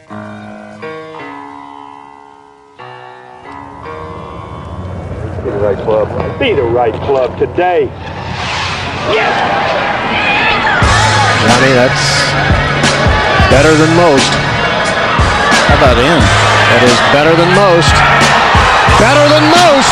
Be the right club. Be the right club today. Yes! Johnny, that's better than most. How about in? That is better than most. Better than most!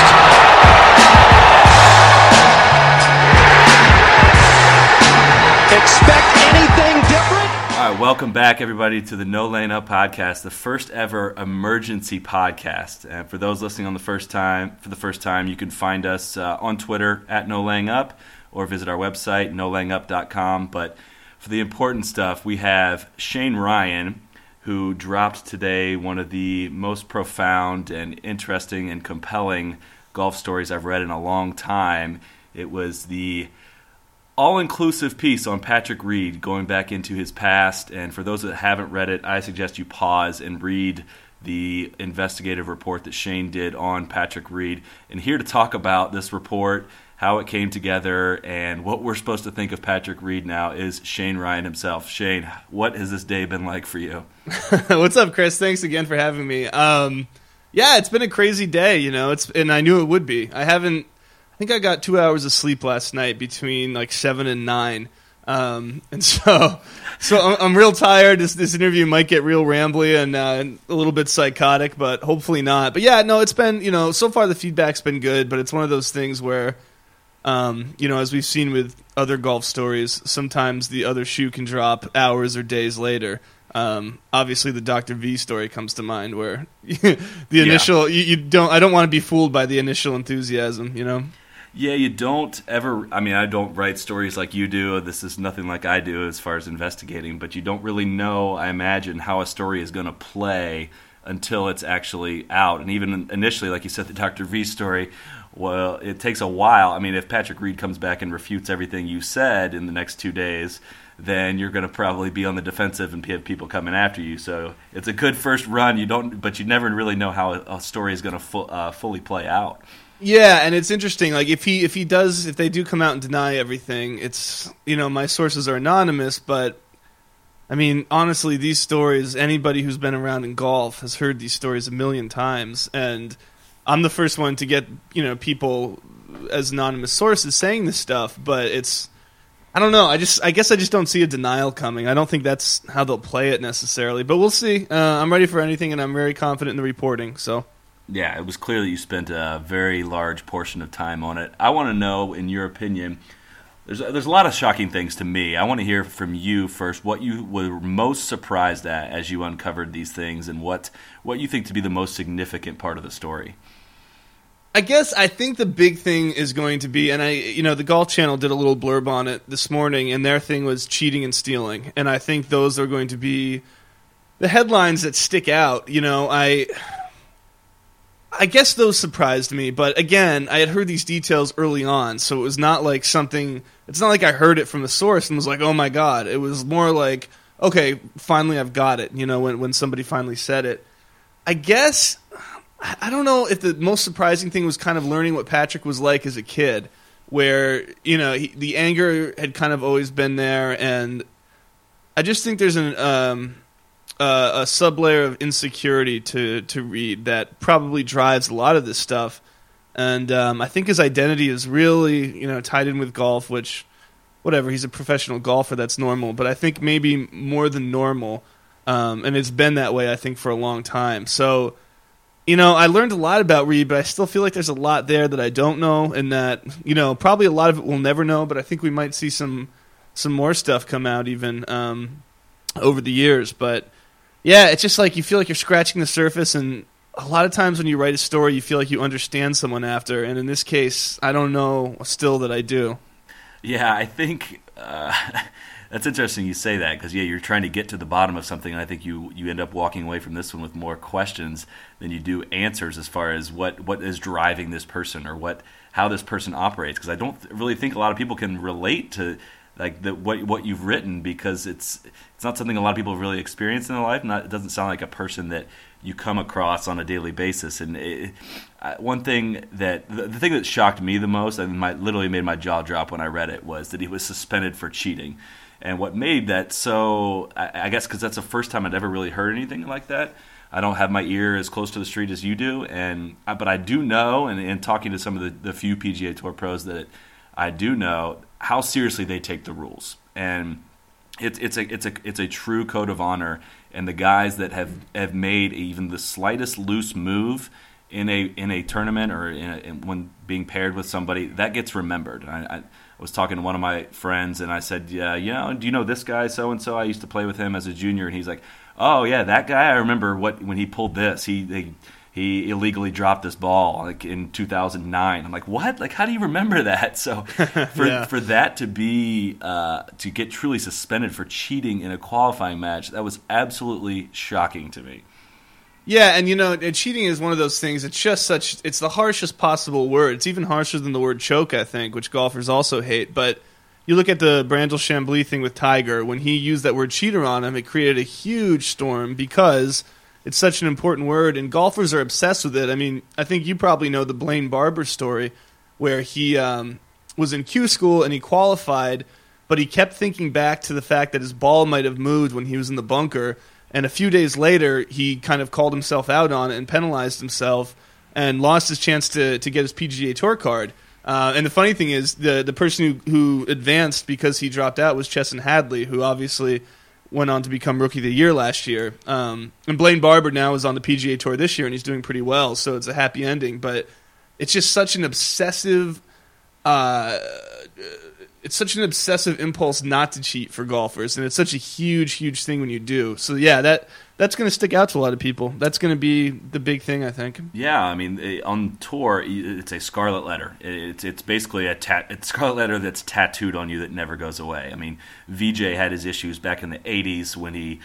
Expect anything different? All right, welcome back, everybody, to the No Laying Up podcast, the first ever emergency podcast. And for those listening for the first time, you can find us on Twitter at No Laying Up, or visit our website, nolayingup.com. But for the important stuff, we have Shane Ryan, who dropped today one of the most profound and interesting and compelling golf stories I've read in a long time. It was the all-inclusive piece on Patrick Reed, going back into his past. And for those that haven't read it, I suggest you pause and read the investigative report that Shane did on Patrick Reed. And here to talk about this report, how it came together, and what we're supposed to think of Patrick Reed now is Shane Ryan himself. Shane, what has this day been like for you? What's up, Chris? Thanks again for having me. Yeah, it's been a crazy day, and I knew it would be. I think I got 2 hours of sleep last night between like 7 and 9. And so I'm real tired. This interview might get real rambly and a little bit psychotic, but hopefully not. But yeah, no, it's been, so far the feedback's been good, but it's one of those things where, as we've seen with other golf stories, sometimes the other shoe can drop hours or days later. Obviously the Dr. V story comes to mind where the initial, I don't want to be fooled by the initial enthusiasm, Yeah, you don't ever, I don't write stories like you do. This is nothing like I do as far as investigating, but you don't really know, I imagine, how a story is going to play until it's actually out. And even initially, like you said, the Dr. V story, well, it takes a while. If Patrick Reed comes back and refutes everything you said in the next 2 days, then you're going to probably be on the defensive and have people coming after you. So it's a good first run. But you never really know how a story is going to fully play out. Yeah, and it's interesting. Like if they do come out and deny everything, it's my sources are anonymous, but honestly, these stories, anybody who's been around in golf has heard these stories a million times, and I'm the first one to get people as anonymous sources saying this stuff, but I don't know. I guess I just don't see a denial coming. I don't think that's how they'll play it necessarily, but we'll see. I'm ready for anything, and I'm very confident in the reporting. So. Yeah, it was clear that you spent a very large portion of time on it. I want to know, in your opinion, there's a lot of shocking things to me. I want to hear from you first what you were most surprised at as you uncovered these things, and what you think to be the most significant part of the story. I think the big thing is going to be, and the Golf Channel did a little blurb on it this morning, and their thing was cheating and stealing, and I think those are going to be the headlines that stick out. I guess those surprised me, but again, I had heard these details early on, so it was not like it's not like I heard it from the source and was like, oh my god. It was more like, okay, finally I've got it, when somebody finally said it. I guess, I don't know if the most surprising thing was kind of learning what Patrick was like as a kid, where, the anger had kind of always been there, and I just think there's a sublayer of insecurity to Reed that probably drives a lot of this stuff, and I think his identity is really tied in with golf, which whatever, he's a professional golfer, that's normal, but I think maybe more than normal, and it's been that way I think for a long time. So I learned a lot about Reed, but I still feel like there's a lot there that I don't know, and that probably a lot of it we'll never know, but I think we might see some more stuff come out even over the years. But yeah, it's just like you feel like you're scratching the surface, and a lot of times when you write a story, you feel like you understand someone after, and in this case, I don't know still that I do. Yeah, I think that's interesting you say that, because you're trying to get to the bottom of something, and I think you end up walking away from this one with more questions than you do answers as far as what is driving this person or how this person operates, because I don't really think a lot of people can relate to what you've written, because it's not something a lot of people have really experienced in their life. It doesn't sound like a person that you come across on a daily basis. And one thing the thing that shocked me the most, and literally made my jaw drop when I read it, was that he was suspended for cheating. And what made that so, I guess because that's the first time I'd ever really heard anything like that. I don't have my ear as close to the street as you do, but I do know, and talking to some of the few PGA Tour pros that I do know, how seriously they take the rules. And it's a true code of honor. And the guys that have made even the slightest loose move in a tournament or when being paired with somebody, that gets remembered. I was talking to one of my friends, and I said, "Yeah, do you know this guy so and so? I used to play with him as a junior." And he's like, "Oh yeah, that guy. I remember when he pulled this. He illegally dropped this ball like in 2009." I'm like, "What? Like, how do you remember that?" So for that to be to get truly suspended for cheating in a qualifying match, that was absolutely shocking to me. Yeah, and cheating is one of those things. It's the harshest possible word. It's even harsher than the word choke, I think, which golfers also hate. But you look at the Brandel Chambly thing with Tiger. When he used that word cheater on him, it created a huge storm because it's such an important word, and golfers are obsessed with it. I mean, I think you probably know the Blaine Barber story where he was in Q school and he qualified, but he kept thinking back to the fact that his ball might have moved when he was in the bunker. And a few days later, he kind of called himself out on it and penalized himself and lost his chance to get his PGA Tour card. And the funny thing is, the person who advanced because he dropped out was Chesson Hadley, who obviously went on to become Rookie of the Year last year. And Blaine Barber now is on the PGA Tour this year, and he's doing pretty well, so it's a happy ending. But it's just such an obsessive impulse not to cheat for golfers, and it's such a huge thing when you do. So yeah, that's going to stick out to a lot of people. That's going to be the big thing, I think. Yeah, I mean, on tour, it's a scarlet letter. It's basically it's scarlet letter that's tattooed on you that never goes away. I mean, VJ had his issues back in the 80s when the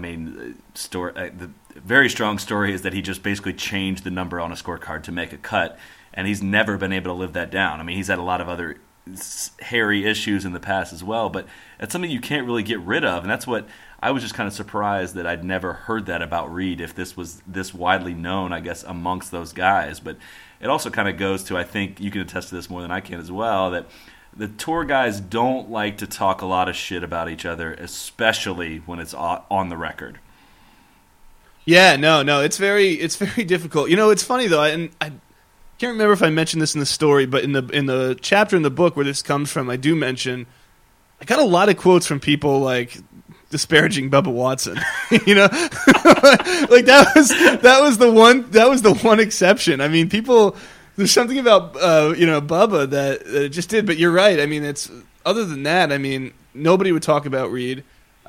very strong story is that he just basically changed the number on a scorecard to make a cut, and he's never been able to live that down. I mean, he's had a lot of other hairy issues in the past as well, but it's something you can't really get rid of, and that's what I was just kind of surprised that I'd never heard that about Reed, if this was this widely known, I guess, amongst those guys. But it also kind of goes to, I think you can attest to this more than I can as well, that the tour guys don't like to talk a lot of shit about each other, especially when it's on the record. Yeah, no, it's very difficult. It's funny though, and I can't remember if I mentioned this in the story, but in the chapter in the book where this comes from, I do mention I got a lot of quotes from people like disparaging Bubba Watson. Like that was the one exception. I mean, people, there's something about Bubba that it just did. But you're right. I mean, it's other than that. I mean, nobody would talk about Reed.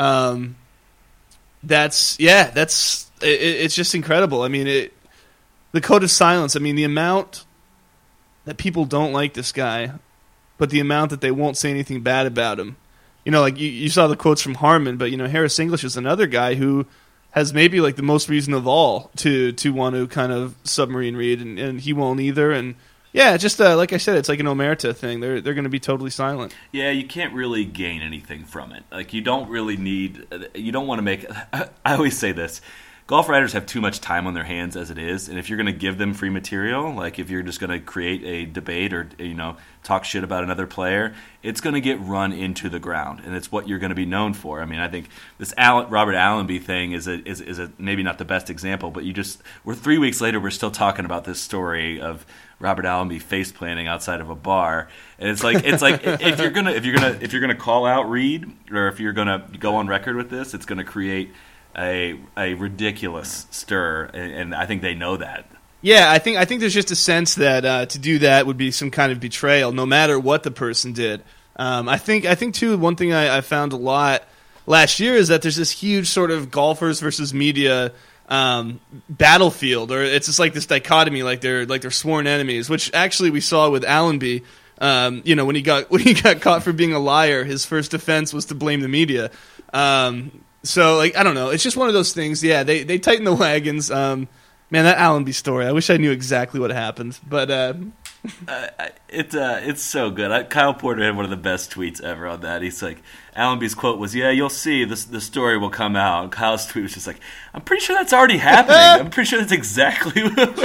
It's just incredible. I mean, the code of silence. I mean, the amount that people don't like this guy, but the amount that they won't say anything bad about him. Like you saw the quotes from Harmon, but Harris English is another guy who has maybe like the most reason of all to want to kind of submarine Reed, and he won't either. And yeah, just like I said, it's like an omerta thing. They're going to be totally silent. Yeah, you can't really gain anything from it. Like you don't want to make. I always say this. Golf writers have too much time on their hands as it is, and if you're going to give them free material, like if you're just going to create a debate or talk shit about another player, it's going to get run into the ground, and it's what you're going to be known for. I mean, I think this Robert Allenby thing is a maybe not the best example, but we're 3 weeks later, we're still talking about this story of Robert Allenby face planting outside of a bar, and it's like if you're gonna call out Reed, or if you're gonna go on record with this, it's going to create a ridiculous stir, and I think they know that. Yeah, I think there's just a sense that to do that would be some kind of betrayal, no matter what the person did. I think too. One thing I found a lot last year is that there's this huge sort of golfers versus media battlefield, or it's just like this dichotomy, like they're sworn enemies. Which actually we saw with Allenby. When he got caught for being a liar, his first defense was to blame the media. So, I don't know. It's just one of those things. Yeah, they tighten the wagons. Man, that Allenby story, I wish I knew exactly what happened. But it's so good. Kyle Porter had one of the best tweets ever on that. He's like, Allenby's quote was, "Yeah, you'll see, the story will come out." And Kyle's tweet was just like, "I'm pretty sure that's already happening. I'm pretty sure that's exactly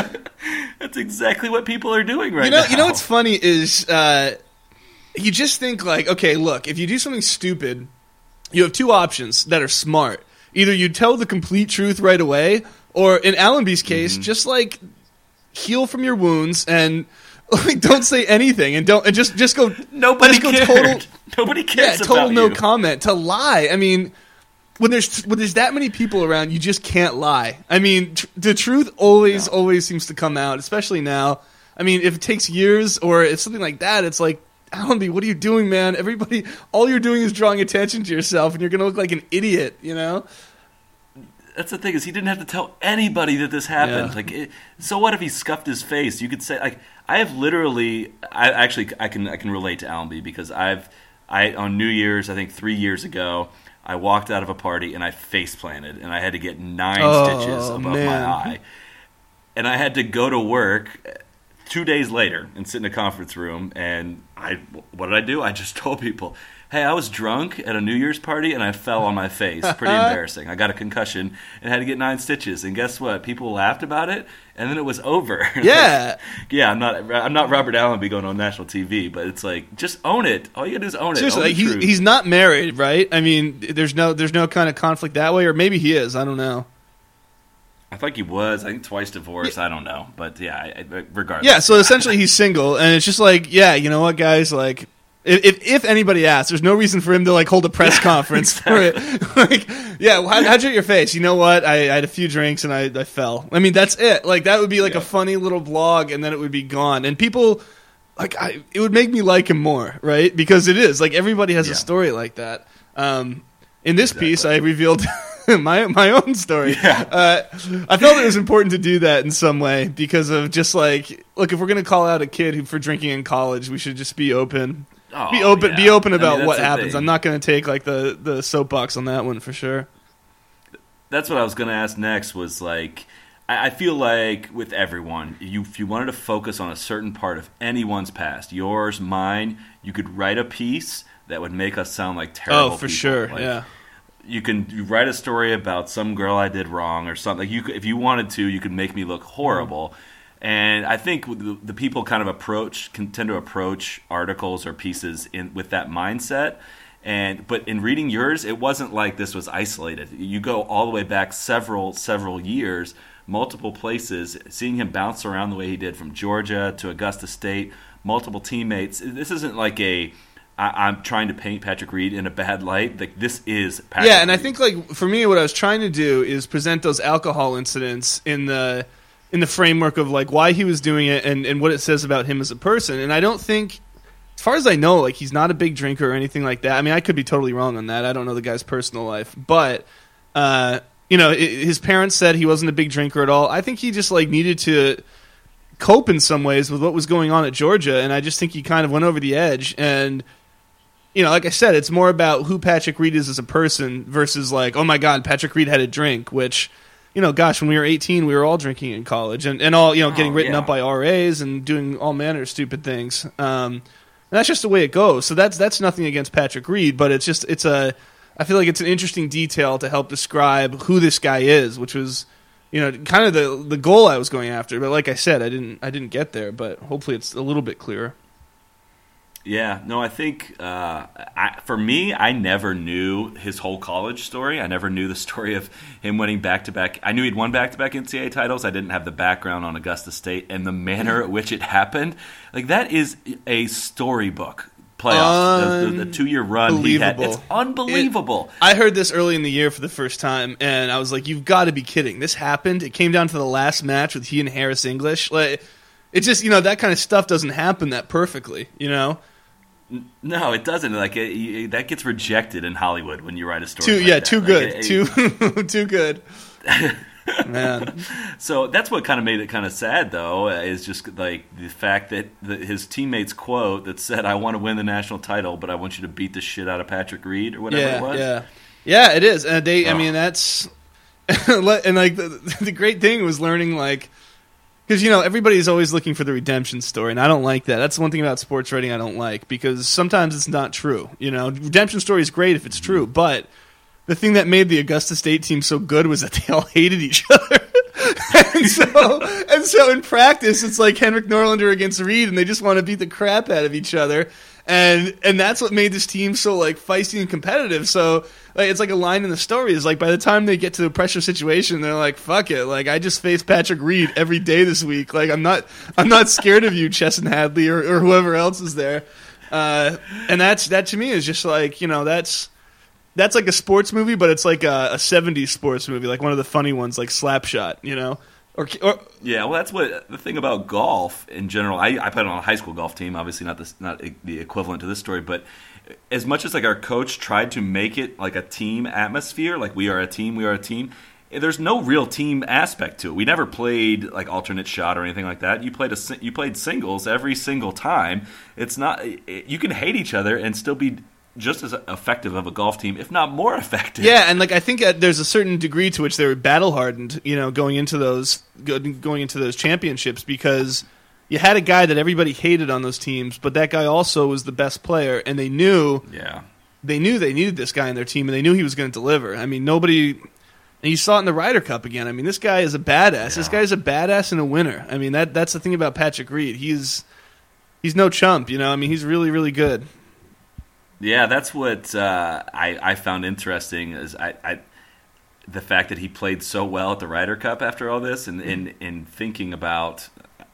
what people are doing right now." You know what's funny is you just think like, okay, look, if you do something stupid, you have two options that are smart. Either you tell the complete truth right away, or in Allenby's case, just like heal from your wounds and like don't say anything and just go. Nobody cared. Total, Nobody cares total about no you. comment. To lie, I mean, when there's that many people around, you just can't lie. I mean, the truth always seems to come out, especially now. I mean, if it takes years or if something like that, it's like, Allenby, what are you doing, man? Everybody, all you're doing is drawing attention to yourself, and you're going to look like an idiot, you know? That's the thing, is he didn't have to tell anybody that this happened. Yeah. Like, so what if he scuffed his face? You could say, like, I can relate to Allenby because I on New Year's, I think 3 years ago, I walked out of a party and I face planted, and I had to get 9 stitches above my eye, and I had to go to work 2 days later and sit in a conference room, and what did I do? I just told people, hey, I was drunk at a New Year's party and I fell on my face. Pretty embarrassing. I got a concussion and had to get 9 stitches. And guess what? People laughed about it, and then it was over. Yeah. Yeah, I'm not Robert Allenby going on national TV, but it's like, just own it. All you gotta do is own it. Seriously, Own like the truth. he's not married, right? I mean, there's no kind of conflict that way, or maybe he is. I don't know. I think he was. I think twice divorced. Yeah. I don't know. But yeah, regardless. Yeah, so essentially he's single, and it's just like, yeah, you know what, guys? Like, if anybody asks, there's no reason for him to, like, hold a press conference for it. Like, yeah, how'd you hit your face? You know what? I had a few drinks, and I fell. I mean, that's it. Like, that would be, like, a funny little blog, and then it would be gone. And people, like, it would make me like him more, right? Because it is. Like, everybody has a story like that. In this piece, I revealed my own story. Yeah. I felt it was important to do that in some way because of just like, look, if we're going to call out a kid for drinking in college, we should just be open. Be open about what happens. I'm not going to take like the soapbox on that one for sure. That's what I was going to ask next was like, I feel like with everyone, if you wanted to focus on a certain part of anyone's past, yours, mine, you could write a piece that would make us sound like terrible people. Oh, for sure, like, yeah. You write a story about some girl I did wrong or something. Like if you wanted to, you could make me look horrible. And I think the people kind of tend to approach articles or pieces with that mindset. But in reading yours, it wasn't like this was isolated. You go all the way back several years, multiple places, seeing him bounce around the way he did from Georgia to Augusta State, multiple teammates. This isn't like I'm trying to paint Patrick Reed in a bad light. Like, this is Patrick Reed. I think, like, for me, what I was trying to do is present those alcohol incidents in the framework of, like, why he was doing it and what it says about him as a person. And I don't think, as far as I know, like, he's not a big drinker or anything like that. I mean, I could be totally wrong on that. I don't know the guy's personal life. But, his parents said he wasn't a big drinker at all. I think he just, like, needed to cope in some ways with what was going on at Georgia. And I just think he kind of went over the edge. And, like I said, it's more about who Patrick Reed is as a person versus like, oh my God, Patrick Reed had a drink, which, gosh, when we were 18, we were all drinking in college and all, getting written up by RAs and doing all manner of stupid things. And that's just the way it goes. So that's nothing against Patrick Reed, but I feel like it's an interesting detail to help describe who this guy is, which was, kind of the goal I was going after. But like I said, I didn't get there, but hopefully it's a little bit clearer. Yeah, no, I think for me, I never knew his whole college story. I never knew the story of him winning back-to-back. I knew he'd won back-to-back NCAA titles. I didn't have the background on Augusta State and the manner at which it happened. Like, that is a storybook playoff. The 2-year run he had. It's unbelievable. I heard this early in the year for the first time, and I was like, you've got to be kidding. This happened. It came down to the last match with he and Harris English. Like, it's just, that kind of stuff doesn't happen that perfectly, No, it doesn't. Like that gets rejected in Hollywood when you write a story. Too good. Too good. Man. So that's what kind of made it kind of sad, though, is just like the fact that his teammates quote that said, "I want to win the national title, but I want you to beat the shit out of Patrick Reed," or whatever it was. Yeah, it is. And I mean, that's and like the great thing was learning like. Because, everybody's always looking for the redemption story, and I don't like that. That's one thing about sports writing I don't like, because sometimes it's not true. Redemption story is great if it's true, but the thing that made the Augusta State team so good was that they all hated each other. and so in practice, it's like Henrik Norlander against Reed, and they just want to beat the crap out of each other. And that's what made this team so like feisty and competitive. So like it's like a line in the story is like by the time they get to the pressure situation, they're like, "Fuck it! Like I just faced Patrick Reed every day this week. Like I'm not scared of you, Chesson Hadley or whoever else is there." And that to me is just like that's like a sports movie, but it's like a 70s sports movie, like one of the funny ones, like Slapshot, Or, yeah, well, that's what the thing about golf in general. I played on a high school golf team, obviously not the equivalent to this story, but as much as like our coach tried to make it like a team atmosphere, like we are a team, there's no real team aspect to it. We never played like alternate shot or anything like that. You played singles every single time. It's not you can hate each other and still be just as effective of a golf team, if not more effective. Yeah, and like I think there's a certain degree to which they were battle hardened, going into those championships, because you had a guy that everybody hated on those teams, but that guy also was the best player, and they knew they needed this guy in their team, and they knew he was going to deliver. I mean, and you saw it in the Ryder Cup again. I mean, this guy is a badass. Yeah. This guy is a badass and a winner. I mean, that's the thing about Patrick Reed. He's no chump, I mean, he's really, really good. Yeah, that's what I found interesting is the fact that he played so well at the Ryder Cup after all this, and in thinking about,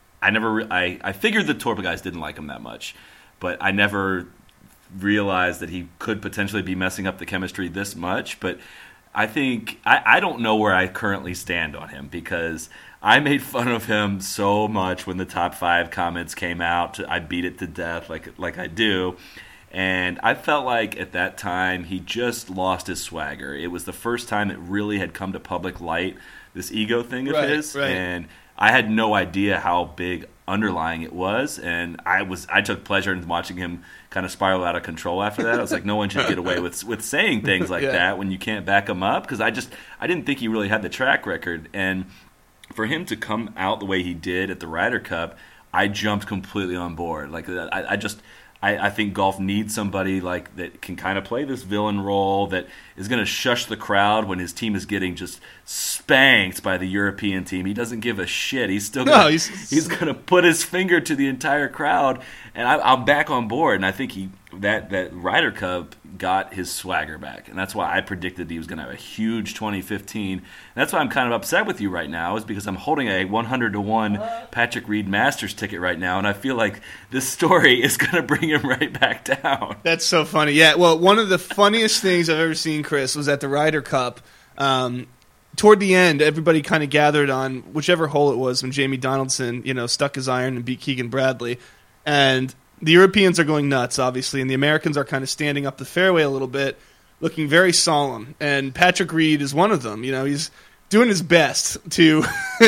I figured the Tour guys didn't like him that much, but I never realized that he could potentially be messing up the chemistry this much. But I think I don't know where I currently stand on him, because I made fun of him so much when the top 5 comments came out. I beat it to death like I do. And I felt like at that time he just lost his swagger. It was the first time it really had come to public light, this ego thing of his. Right. And I had no idea how big underlying it was. And I took pleasure in watching him kind of spiral out of control after that. I was like, no one should get away with saying things like that when you can't back them up. Because I didn't think he really had the track record. And for him to come out the way he did at the Ryder Cup, I jumped completely on board. Like I think golf needs somebody like that can kind of play this villain role, that is going to shush the crowd when his team is getting just spanked by the European team. He doesn't give a shit. He's still he's going to put his finger to the entire crowd, and I'm back on board. And I think that Ryder Cup got his swagger back, and that's why I predicted he was going to have a huge 2015. And that's why I'm kind of upset with you right now, is because I'm holding a 100-1 Patrick Reed Masters ticket right now, and I feel like this story is going to bring him right back down. That's so funny. Yeah, well, one of the funniest things I've ever seen, Chris, was at the Ryder Cup. Toward the end, everybody kind of gathered on whichever hole it was when Jamie Donaldson, stuck his iron and beat Keegan Bradley, and the Europeans are going nuts, obviously, and the Americans are kind of standing up the fairway a little bit, looking very solemn. And Patrick Reed is one of them. He's doing his best to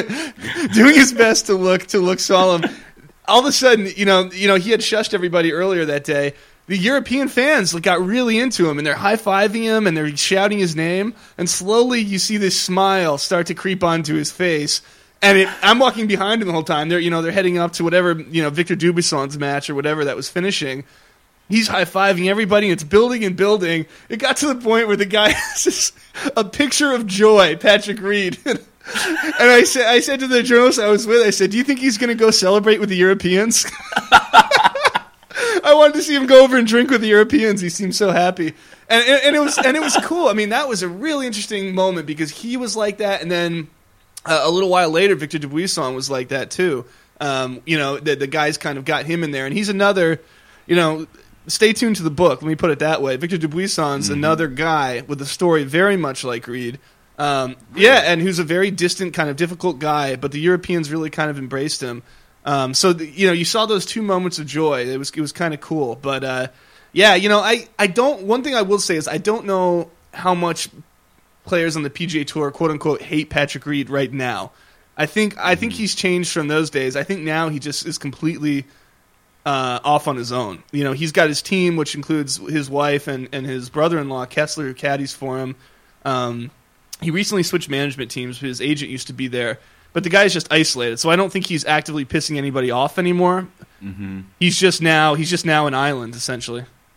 look solemn. All of a sudden, he had shushed everybody earlier that day. The European fans got really into him, and they're high-fiving him, and they're shouting his name. And slowly, you see this smile start to creep onto his face. And I'm walking behind him the whole time. They're heading up to whatever, Victor Dubuisson's match or whatever that was finishing. He's high-fiving everybody, and it's building and building. It got to the point where the guy has just a picture of joy, Patrick Reed. And I said to the journalist I was with, I said, "Do you think he's going to go celebrate with the Europeans?" I wanted to see him go over and drink with the Europeans. He seemed so happy. And it was cool. I mean, that was a really interesting moment, because he was like that, and then a little while later, Victor Dubuisson was like that too. The guys kind of got him in there, and he's another. Stay tuned to the book. Let me put it that way. Victor Dubuisson's another guy with a story very much like Reed. Yeah, and who's a very distant, kind of difficult guy, but the Europeans really kind of embraced him. You saw those 2 moments of joy. It was kind of cool. But yeah, I don't. One thing I will say is I don't know how much players on the PGA Tour, quote unquote, hate Patrick Reed right now. I think he's changed from those days. I think now he just is completely off on his own. He's got his team, which includes his wife and his brother-in-law Kessler, who caddies for him. He recently switched management teams. His agent used to be there, but the guy's just isolated. So I don't think he's actively pissing anybody off anymore. Mm-hmm. He's just now an island, essentially.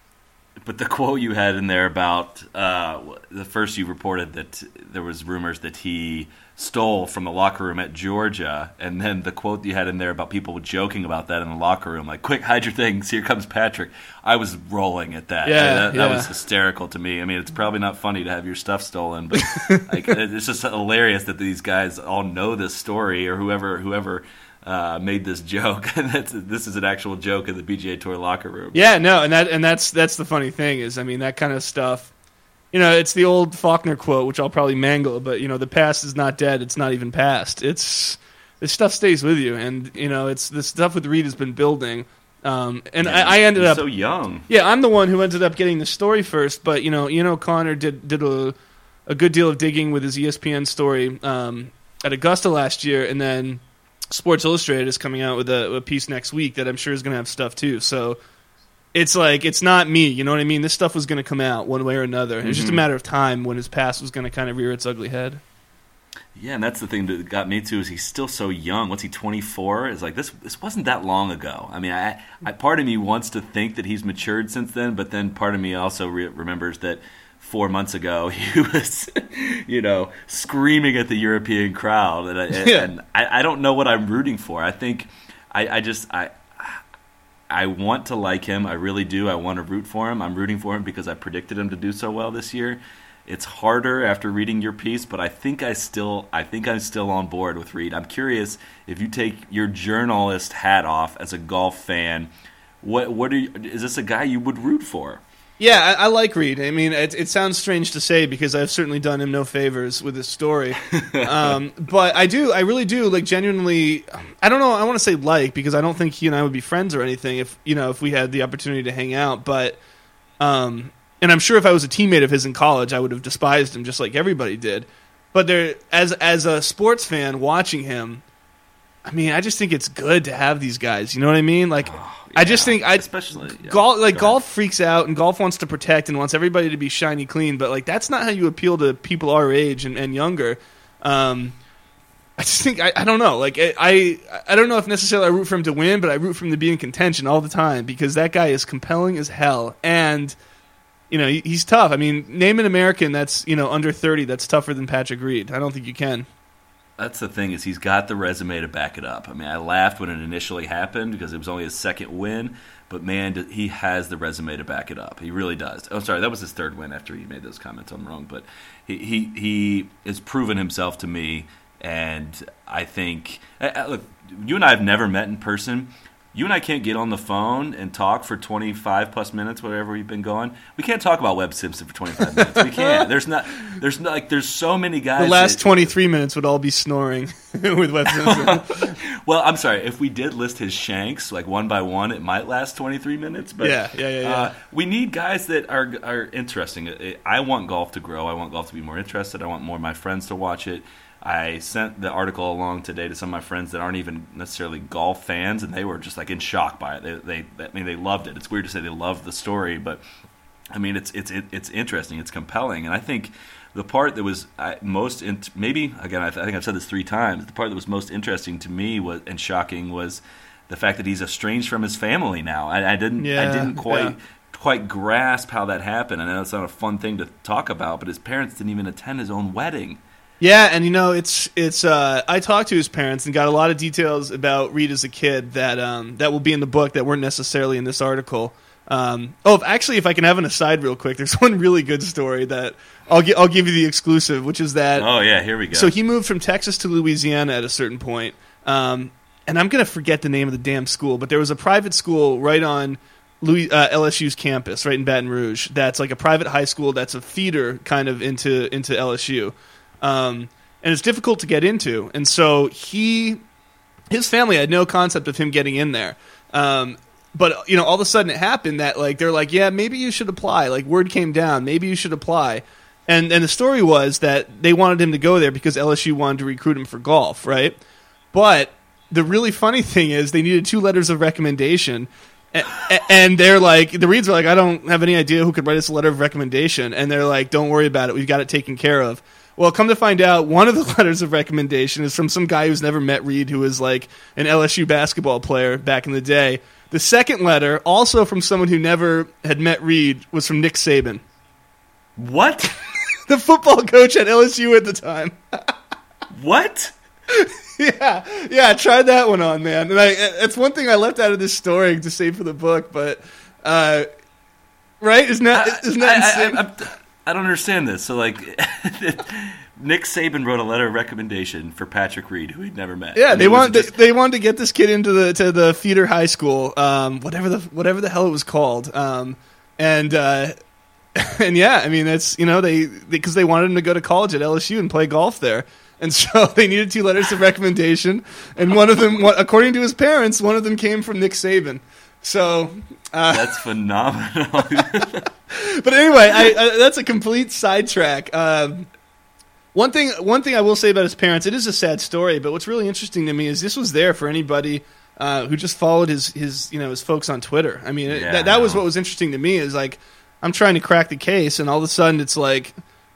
But the quote you had in there about the first you reported that there was rumors that he stole from the locker room at Georgia, and then the quote you had in there about people joking about that in the locker room, like, quick, hide your things, here comes Patrick. I was rolling at that. That was hysterical to me. I mean, it's probably not funny to have your stuff stolen, but like, it's just hilarious that these guys all know this story, or whoever made this joke. This is an actual joke in the PGA Tour locker room. Yeah, no, and that's the funny thing is, I mean, that kind of stuff. It's the old Faulkner quote, which I'll probably mangle, but the past is not dead; it's not even past. This stuff stays with you, and it's the stuff with Reed has been building. I ended up so young. Yeah, I'm the one who ended up getting the story first, but O'Connor did a good deal of digging with his ESPN story at Augusta last year, and then Sports Illustrated is coming out with a piece next week that I'm sure is going to have stuff too. So it's like, it's not me, you know what I mean? This stuff was going to come out one way or another. It's just a matter of time when his past was going to kind of rear its ugly head. Yeah, and that's the thing that got me too, is he's still so young. What's he, 24? It's like, this wasn't that long ago. I mean, I part of me wants to think that he's matured since then, but then part of me also remembers that 4 months ago he was, screaming at the European crowd, and I don't know what I'm rooting for. I think I want to like him. I really do. I want to root for him. I'm rooting for him because I predicted him to do so well this year. It's harder after reading your piece, but I think I'm still on board with Reed. I'm curious, if you take your journalist hat off as a golf fan, is this a guy you would root for? Yeah, I like Reed. I mean, it sounds strange to say because I've certainly done him no favors with his story. But I really do, like, genuinely, I don't know, I want to say like, because I don't think he and I would be friends or anything if we had the opportunity to hang out. But, and I'm sure if I was a teammate of his in college, I would have despised him just like everybody did. But as a sports fan watching him, I mean, I just think it's good to have these guys. You know what I mean? Like, I just think golf freaks out and golf wants to protect and wants everybody to be shiny clean, but like that's not how you appeal to people our age and younger. I just think I don't know. Like I don't know if necessarily I root for him to win, but I root for him to be in contention all the time because that guy is compelling as hell, and he's tough. I mean, name an American that's under 30 that's tougher than Patrick Reed. I don't think you can. That's the thing, is he's got the resume to back it up. I mean, I laughed when it initially happened because it was only his second win, but man, he has the resume to back it up. He really does. Oh, sorry, that was his third win after he made those comments. I'm wrong, but he has proven himself to me, and I think, look, you and I have never met in person. You and I can't get on the phone and talk for 25 plus minutes, whatever we've been going. We can't talk about Webb Simpson for 25 minutes. We can't. There's so many guys. The last 23 minutes would all be snoring with Webb Simpson. Well, I'm sorry. If we did list his shanks like one by one, it might last 23 minutes. But yeah. We need guys that are interesting. I want golf to grow. I want golf to be more interested. I want more of my friends to watch it. I sent the article along today to some of my friends that aren't even necessarily golf fans, and they were just like in shock by it. They loved it. It's weird to say they loved the story, but I mean it's interesting. It's compelling, and I think the part that was most maybe again I think I've said this 3 times. The part that was most interesting to me and shocking was the fact that he's estranged from his family now. I didn't quite grasp how that happened. I know it's not a fun thing to talk about, but his parents didn't even attend his own wedding. Yeah, and it's I talked to his parents and got a lot of details about Reed as a kid that will be in the book that weren't necessarily in this article. Actually, if I can have an aside real quick, there's one really good story that I'll give you the exclusive, which is that. Oh yeah, here we go. So he moved from Texas to Louisiana at a certain point, and I'm gonna forget the name of the damn school, but there was a private school right on LSU's campus, right in Baton Rouge. That's like a private high school that's a feeder kind of into LSU. And it's difficult to get into, and so his family had no concept of him getting in there. But all of a sudden it happened that like they're like, yeah, maybe you should apply. Like word came down, maybe you should apply. And the story was that they wanted him to go there because LSU wanted to recruit him for golf, right? But the really funny thing is they needed 2 letters of recommendation. And they're like, the Reeds are like, I don't have any idea who could write us a letter of recommendation. And they're like, don't worry about it. We've got it taken care of. Well, come to find out, one of the letters of recommendation is from some guy who's never met Reed, who was like an LSU basketball player back in the day. The second letter, also from someone who never had met Reed, was from Nick Saban. What? The football coach at LSU at the time. What? Yeah, try that one on, man. And it's one thing I left out of this story to save for the book, but right? Isn't that insane? I don't understand this. So, like, Nick Saban wrote a letter of recommendation for Patrick Reed, who he'd never met. Yeah, they wanted to get this kid into the feeder high school, whatever the hell it was called, and yeah, I mean that's because they wanted him to go to college at LSU and play golf there. And so they needed 2 letters of recommendation, and one of them, according to his parents, one of them came from Nick Saban. So that's phenomenal. But anyway, that's a complete sidetrack. One thing I will say about his parents, it is a sad story, but what's really interesting to me is this was there for anybody who just followed his folks on Twitter. I mean, that was what was interesting to me. Is like I'm trying to crack the case, and all of a sudden it's like.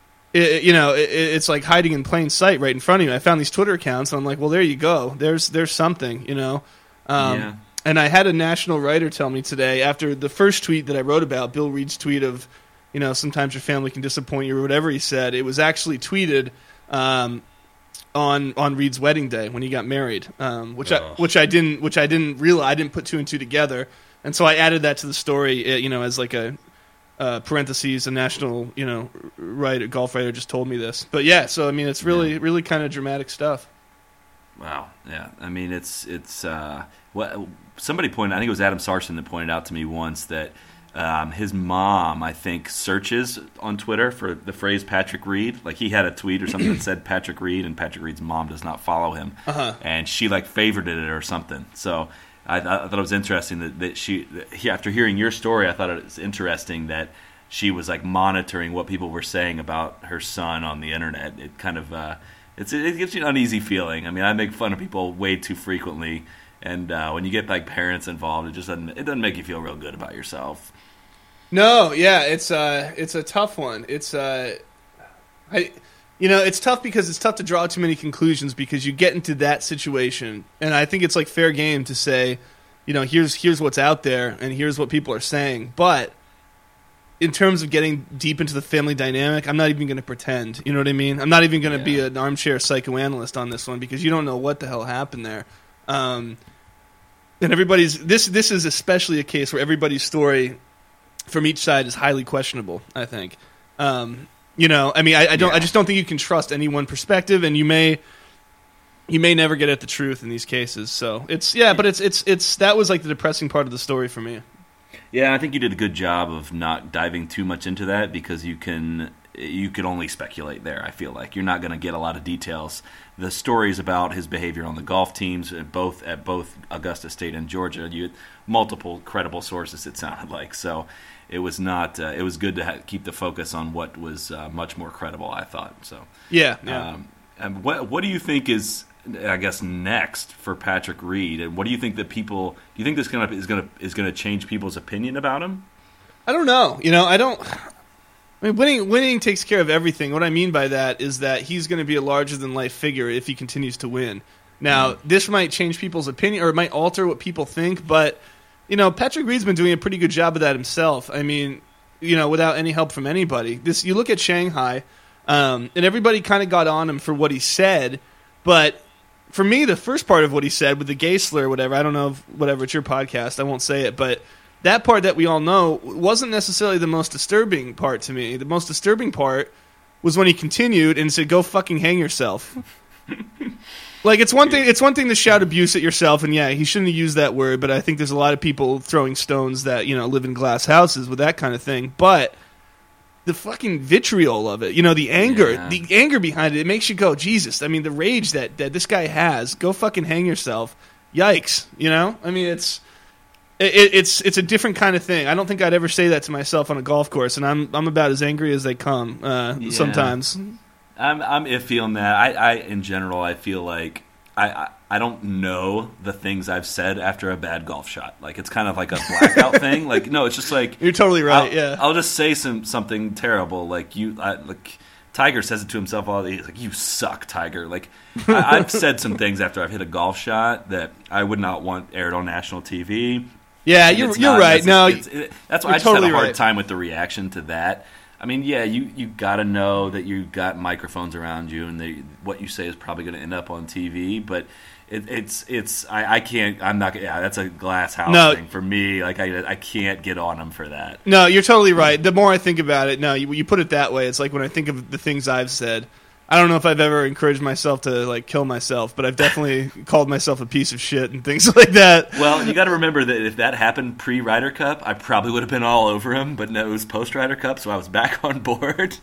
It's like hiding in plain sight right in front of you. I found these Twitter accounts, and I'm like, well, there you go. There's something, And I had a national writer tell me today, after the first tweet that I wrote about, Bill Reed's tweet of, sometimes your family can disappoint you or whatever he said, it was actually tweeted on Reed's wedding day when he got married, which I didn't realize. I didn't put 2 and 2 together, and so I added that to the story, as like a parentheses, a national, golf writer just told me this. But yeah, so I mean, it's really kind of dramatic stuff. Wow. Yeah. I mean, it's what somebody pointed. I think it was Adam Sarson that pointed out to me once that his mom, I think, searches on Twitter for the phrase Patrick Reed. Like he had a tweet or something that said Patrick Reed, and Patrick Reed's mom does not follow him, and she like favorited it or something. So. I thought it was interesting that she, after hearing your story, I thought it was interesting that she was like monitoring what people were saying about her son on the internet. It kind of it gives you an uneasy feeling. I mean, I make fun of people way too frequently, and when you get like parents involved, it doesn't make you feel real good about yourself. No, yeah, it's a tough one. It's tough because it's tough to draw too many conclusions because you get into that situation, and I think it's like fair game to say, here's what's out there and here's what people are saying. But in terms of getting deep into the family dynamic, I'm not even going to pretend. You know what I mean? I'm not even going to be an armchair psychoanalyst on this one because you don't know what the hell happened there. And this is especially a case where everybody's story from each side is highly questionable, I think. I just don't think you can trust any one perspective, and you may never get at the truth in these cases. So but it's that was like the depressing part of the story for me. Yeah, I think you did a good job of not diving too much into that because you could only speculate there. I feel like you're not going to get a lot of details. The stories about his behavior on the golf teams at both Augusta State and Georgia, you had multiple credible sources. It sounded like so. It was not. It was good to keep the focus on what was much more credible. I thought so. Yeah. And what do you think is, I guess, next for Patrick Reed? And what do you think that people? Do you think this is going to change people's opinion about him? I don't know. I mean, winning takes care of everything. What I mean by that is that he's going to be a larger than life figure if he continues to win. Now, this might change people's opinion or it might alter what people think, but. Patrick Reed's been doing a pretty good job of that himself. I mean, without any help from anybody. You look at Shanghai, and everybody kind of got on him for what he said, but for me, the first part of what he said with the gay slur or whatever, I don't know it's your podcast, I won't say it, but that part that we all know wasn't necessarily the most disturbing part to me. The most disturbing part was when he continued and said, go fucking hang yourself. Like it's one thing to shout abuse at yourself, and yeah, he shouldn't have used that word. But I think there's a lot of people throwing stones that live in glass houses with that kind of thing. But the fucking vitriol of it, the anger behind it makes you go, Jesus. I mean, the rage that this guy has. Go fucking hang yourself. Yikes. I mean, it's a different kind of thing. I don't think I'd ever say that to myself on a golf course, and I'm about as angry as they come sometimes. I'm iffy on that. I in general, I feel like I don't know the things I've said after a bad golf shot. Like it's kind of like a blackout thing. Like no, it's just like you're totally right. I'll just say something terrible. Like Tiger says it to himself all day. He's like, "You suck, Tiger." Like, I've said some things after I've hit a golf shot that I would not want aired on national TV. Yeah, you're right. No, that's why I just totally had a hard right. time with the reaction to that. I mean, yeah, you got to know that you got microphones around you, and what you say is probably going to end up on TV. But I can't. I'm not. Yeah, that's a glass house thing for me. Like I can't get on them for that. No, you're totally right. The more I think about it, no, you put it that way. It's like when I think of the things I've said. I don't know if I've ever encouraged myself to like kill myself, but I've definitely called myself a piece of shit and things like that. Well, you got to remember that if that happened pre-Ryder Cup, I probably would have been all over him. But no, it was post-Ryder Cup, so I was back on board.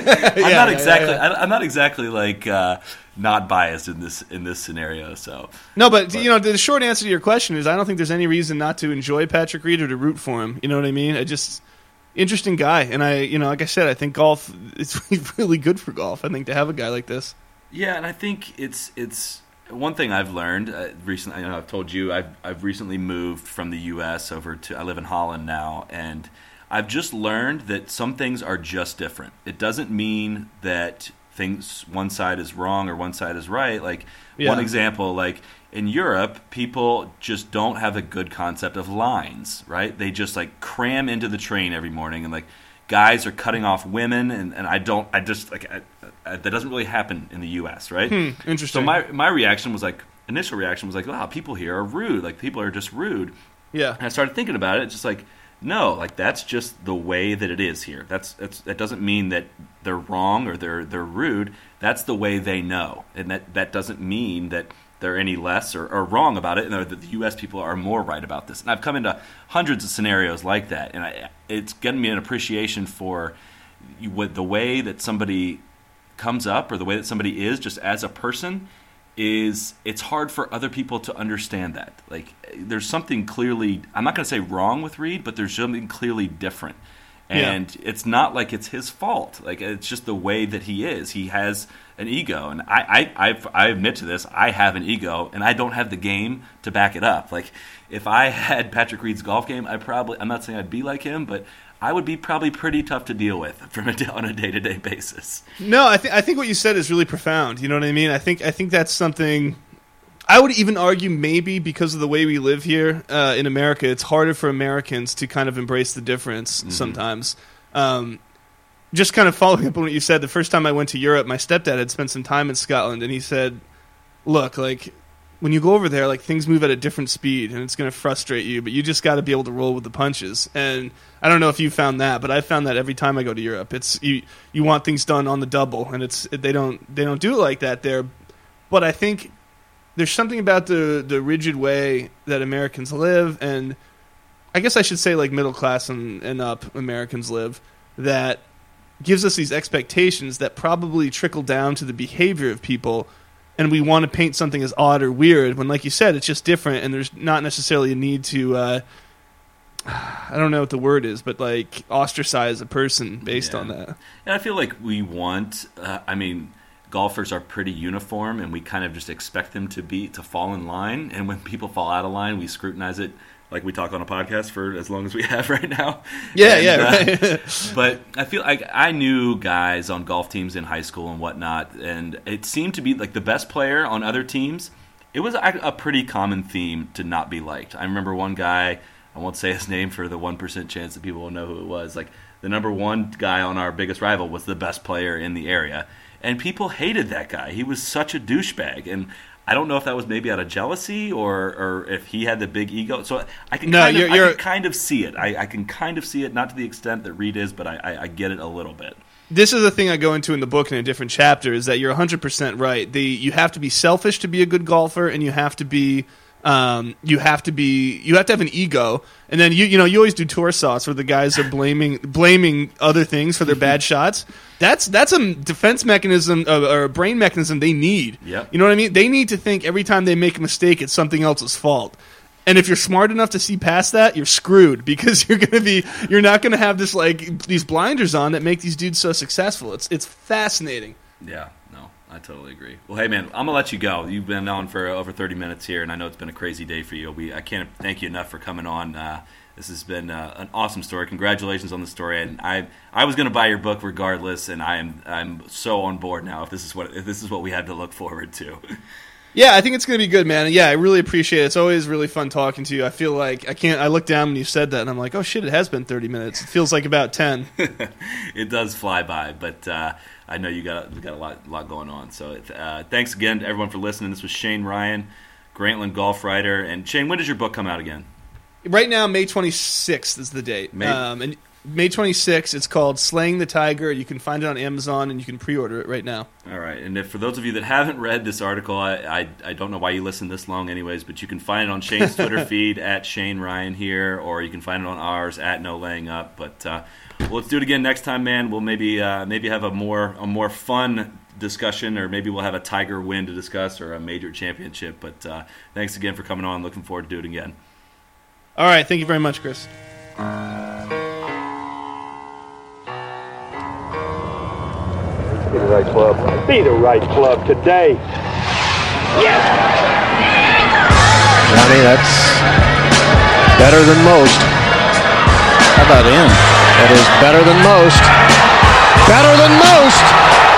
I'm not exactly like not biased in this scenario. So no, but the short answer to your question is I don't think there's any reason not to enjoy Patrick Reed or to root for him. You know what I mean? Interesting guy, and like I said, I think golf is really good for golf. I think to have a guy like this. Yeah, and I think it's one thing I've learned recently. I've told you I've recently moved from the U.S. over to I live in Holland now, and I've just learned that some things are just different. It doesn't mean that one side is wrong or one side is right. Like one example, like. In Europe, people just don't have a good concept of lines, right? They just like cram into the train every morning, and like guys are cutting off women, and that doesn't really happen in the U.S., right? Interesting. So my initial reaction was like, wow, people here are rude. Like people are just rude. Yeah. And I started thinking about it, just like, no, like that's just the way that it is here. That doesn't mean that they're wrong or they're rude. That's the way they know, and that doesn't mean that they're any less or wrong about it, and that the U.S. people are more right about this. And I've come into hundreds of scenarios like that, and it's given me an appreciation for the way that somebody comes up or the way that somebody is just as a person. It's hard for other people to understand that. Like there's something clearly, I'm not going to say wrong with Reed, but there's something clearly different. And it's not like it's his fault. Like it's just the way that he is. He has an ego, and I admit to this. I have an ego, and I don't have the game to back it up. Like if I had Patrick Reed's golf game, I'm not saying I'd be like him, but I would be probably pretty tough to deal with on a day-to-day basis. No, I think what you said is really profound. You know what I mean? I think that's something. I would even argue maybe because of the way we live here in America, it's harder for Americans to kind of embrace the difference sometimes. Just kind of following up on what you said, the first time I went to Europe, my stepdad had spent some time in Scotland, and he said, look, like, when you go over there, like, things move at a different speed, and it's going to frustrate you, but you just got to be able to roll with the punches. And I don't know if you found that, but I found that every time I go to Europe. It's you want things done on the double, and they don't do it like that there. But I think there's something about the rigid way that Americans live, and I guess I should say like middle class and up Americans live, that gives us these expectations that probably trickle down to the behavior of people, and we want to paint something as odd or weird when, like you said, it's just different, and there's not necessarily a need to I don't know what the word is, but like ostracize a person based on that. And I feel like we want golfers are pretty uniform, and we kind of just expect them to fall in line, and when people fall out of line, we scrutinize it like we talk on a podcast for as long as we have right now. Right. But I feel like I knew guys on golf teams in high school and whatnot, and it seemed to be like the best player on other teams. It was a pretty common theme to not be liked. I remember one guy, I won't say his name for the 1% chance that people will know who it was, like the number one guy on our biggest rival was the best player in the area. And people hated that guy. He was such a douchebag. And I don't know if that was maybe out of jealousy or if he had the big ego. So I can kind of see it. I can kind of see it, not to the extent that Reed is, but I get it a little bit. This is a thing I go into in the book in a different chapter, is that you're 100% right. You have to be selfish to be a good golfer, and you have to be you have to have an ego, and then you always do tour sauce where the guys are blaming other things for their bad shots. That's a defense mechanism or a brain mechanism they need. Yep. You know what I mean? They need to think every time they make a mistake, it's something else's fault. And if you're smart enough to see past that, you're screwed, because you're not gonna have this like these blinders on that make these dudes so successful. It's fascinating. Yeah. I totally agree. Well, hey, man, I'm going to let you go. You've been on for over 30 minutes here, and I know it's been a crazy day for you. I can't thank you enough for coming on. This has been an awesome story. Congratulations on the story, and I was going to buy your book regardless, and I'm so on board now. If this is what we had to look forward to. Yeah, I think it's going to be good, man. Yeah, I really appreciate it. It's always really fun talking to you. I feel like I look down when you said that, and I'm like, oh shit, it has been 30 minutes. It feels like about 10. It does fly by, but I know you got a lot going on. So thanks again to everyone for listening. This was Shane Ryan, Grantland golf writer. And Shane, when does your book come out again? Right now, May 26th is the date. And May 26th, it's called Slaying the Tiger. You can find it on Amazon, and you can pre-order it right now. All right. And for those of you that haven't read this article, I don't know why you listened this long anyways, but you can find it on Shane's Twitter feed, at Shane Ryan here, or you can find it on ours, at No Laying Up. But well, let's do it again next time, man. We'll maybe have a more fun discussion, or maybe we'll have a Tiger win to discuss, or a major championship. But thanks again for coming on. Looking forward to doing it again. All right. Thank you very much, Chris. Be the right club. Be the right club today. Johnny, that's better than most. How about in? That is better than most. Better than most!